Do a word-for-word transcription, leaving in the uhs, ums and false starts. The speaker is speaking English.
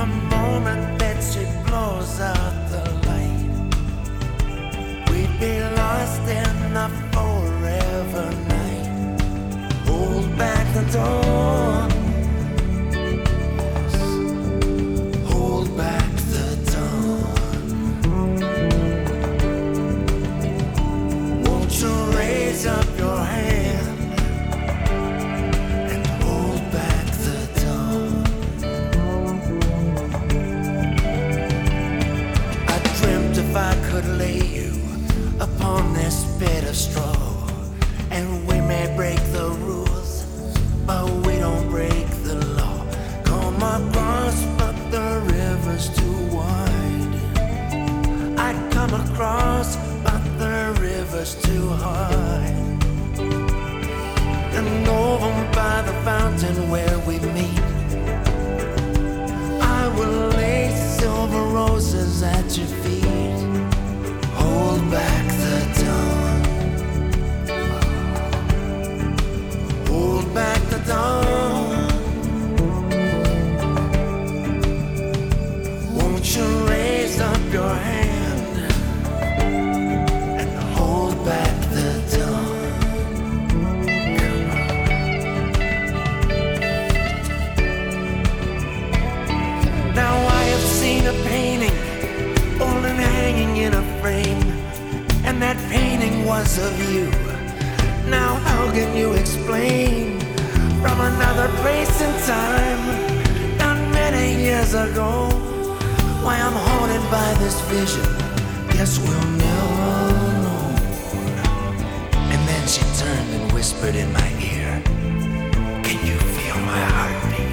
The moment that she blows out the light, we'd be lost in the forever night. Hold back the door. Hold back the dawn. Won't you raise up your hand and hold back the dawn? I dreamt if I could lay you upon this bed of straw, and we may break the rules, but we don't break the law. Come across, but the river's too wide. I'd come across, but the river's too high. And over by the fountain where we meet, I will lay silver roses at your feet. Hold back the dawn. Hold back the dawn. Won't you raise up your hand and hold back the dawn? Come on. Now I have seen a painting, old and hanging in a frame, and that painting was of you. Now how can you explain, from another place and time, not many years ago, why I'm haunted by this vision? Guess we'll never know. And then she turned and whispered in my ear, can you feel my heartbeat?